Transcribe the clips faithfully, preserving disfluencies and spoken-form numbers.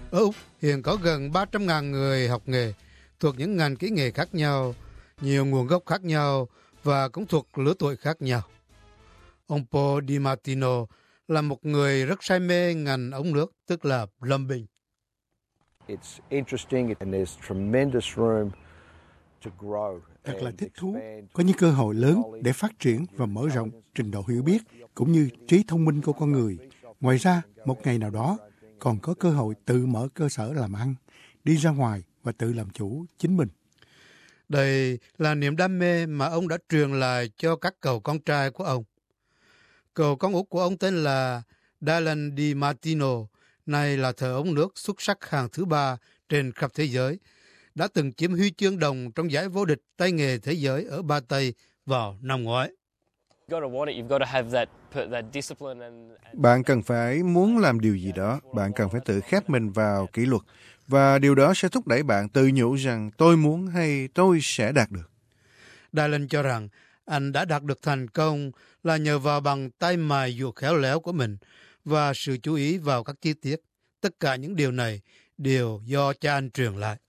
Ở Úc hiện có gần ba trăm nghìn người học nghề thuộc những ngành kỹ nghệ khác nhau, nhiều nguồn gốc khác nhau và cũng thuộc lứa tuổi khác nhau. Ông Paul DiMartino là một người rất say mê ngành ống nước, tức là plumbing. Thật là thích thú, có những cơ hội lớn để phát triển và mở rộng trình độ hiểu biết cũng như trí thông minh của con người. Ngoài ra, một ngày nào đó còn có cơ hội tự mở cơ sở làm ăn, đi ra ngoài và tự làm chủ chính mình. Đây là niềm đam mê mà ông đã truyền lại cho các cậu con trai của ông. Cậu con út của ông tên là Dylan DiMartino, nay là thợ ống nước xuất sắc hàng thứ ba trên khắp thế giới, đã từng chiếm huy chương đồng trong giải vô địch tay nghề thế giới ở Ba Tây vào năm ngoái. Bạn cần phải muốn làm điều gì đó, bạn cần phải tự khép mình vào kỷ luật, và điều đó sẽ thúc đẩy bạn tự nhủ rằng tôi muốn hay tôi sẽ đạt được. Dylan cho rằng anh đã đạt được thành công là nhờ vào bằng tay mài dùa khéo léo của mình và sự chú ý vào các chi tiết. Tất cả những điều này đều do cha anh truyền lại.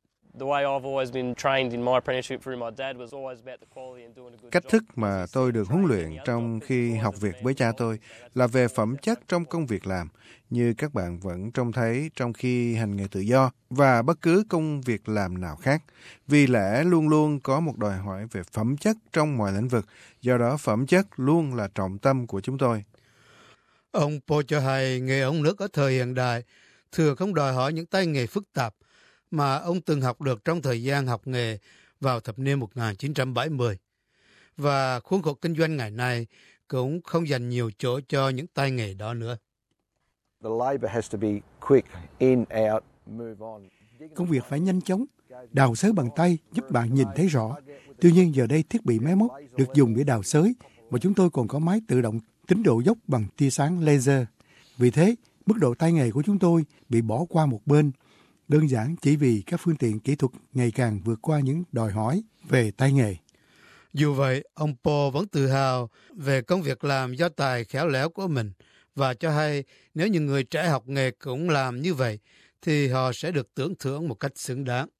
Cách thức mà tôi được huấn luyện trong khi học việc với cha tôi là về phẩm chất trong công việc làm, như các bạn vẫn trông thấy trong khi hành nghề tự do và bất cứ công việc làm nào khác. Vì lẽ luôn luôn có một đòi hỏi về phẩm chất trong mọi lĩnh vực, do đó phẩm chất luôn là trọng tâm của chúng tôi. Ông Paul cho hay nghề ống nước ở thời hiện đại thường không đòi hỏi những tay nghề phức tạp mà ông từng học được trong thời gian học nghề vào thập niên một nghìn chín trăm bảy mươi. Và khuôn khổ kinh doanh ngày nay cũng không dành nhiều chỗ cho những tay nghề đó nữa. Công việc phải nhanh chóng, đào xới bằng tay giúp bạn nhìn thấy rõ. Tuy nhiên giờ đây thiết bị máy móc được dùng để đào xới và chúng tôi còn có máy tự động tính độ dốc bằng tia sáng laser. Vì thế, mức độ tay nghề của chúng tôi bị bỏ qua một bên, đơn giản chỉ vì các phương tiện kỹ thuật ngày càng vượt qua những đòi hỏi về tay nghề. Dù vậy, ông Paul vẫn tự hào về công việc làm do tài khéo léo của mình và cho hay nếu những người trẻ học nghề cũng làm như vậy thì họ sẽ được tưởng thưởng một cách xứng đáng.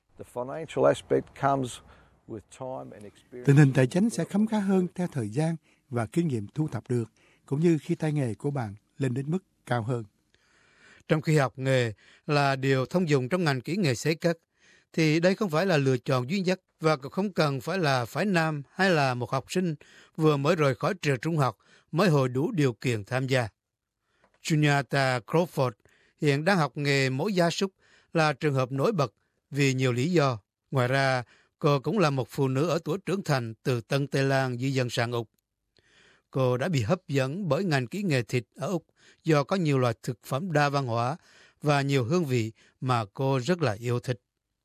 Tình hình tài chính sẽ khấm khá hơn theo thời gian và kinh nghiệm thu thập được, cũng như khi tay nghề của bạn lên đến mức cao hơn. Trong khi học nghề là điều thông dụng trong ngành kỹ nghệ xây cất, thì đây không phải là lựa chọn duy nhất và cũng không cần phải là phái nam hay là một học sinh vừa mới rời khỏi trường trung học mới hội đủ điều kiện tham gia. Juniata Crawford hiện đang học nghề mổ gia súc là trường hợp nổi bật vì nhiều lý do. Ngoài ra, cô cũng là một phụ nữ ở tuổi trưởng thành từ Tân Tây Lan di dân sang Úc. Cô đã bị hấp dẫn bởi ngành kỹ nghệ thịt ở Úc do có nhiều loại thực phẩm đa văn hóa và nhiều hương vị mà cô rất là yêu thích.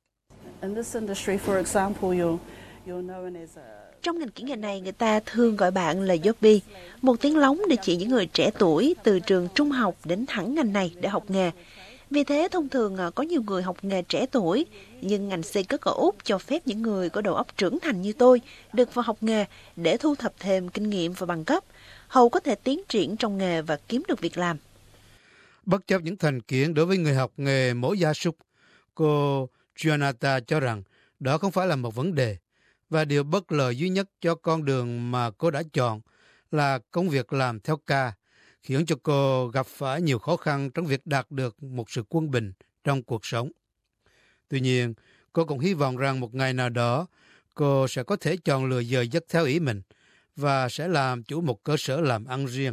Trong ngành kỹ nghệ này, người ta thường gọi bạn là Yobi, một tiếng lóng để chỉ những người trẻ tuổi từ trường trung học đến thẳng ngành này để học nghề. Vì thế, thông thường có nhiều người học nghề trẻ tuổi, nhưng ngành xây cất ở Úc cho phép những người có đầu óc trưởng thành như tôi được vào học nghề để thu thập thêm kinh nghiệm và bằng cấp, hầu có thể tiến triển trong nghề và kiếm được việc làm. Bất chấp những thành kiến đối với người học nghề mổ gia súc, cô Gianata cho rằng đó không phải là một vấn đề, và điều bất lợi duy nhất cho con đường mà cô đã chọn là công việc làm theo ca, khiến cho cô gặp phải nhiều khó khăn trong việc đạt được một sự quân bình trong cuộc sống. Tuy nhiên, cô cũng hy vọng rằng một ngày nào đó cô sẽ có thể chọn lựa giờ giấc theo ý mình và sẽ làm chủ một cơ sở làm ăn riêng.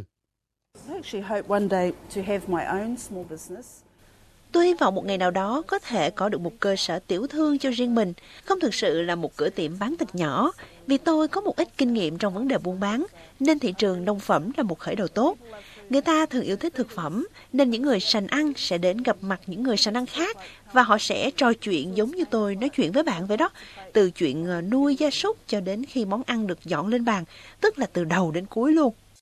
Tôi hy vọng một ngày nào đó có thể có được một cơ sở tiểu thương cho riêng mình, không thực sự là một cửa tiệm bán thịt nhỏ, vì tôi có một ít kinh nghiệm trong vấn đề buôn bán, nên thị trường nông phẩm là một khởi đầu tốt. Người ta thường yêu thích thực phẩm, nên những người sành ăn sẽ đến gặp mặt những người sành ăn khác, và họ sẽ trò chuyện giống như tôi nói chuyện với bạn vậy đó, từ chuyện nuôi gia súc cho đến khi món ăn được dọn lên bàn, tức là từ đầu đến cuối luôn.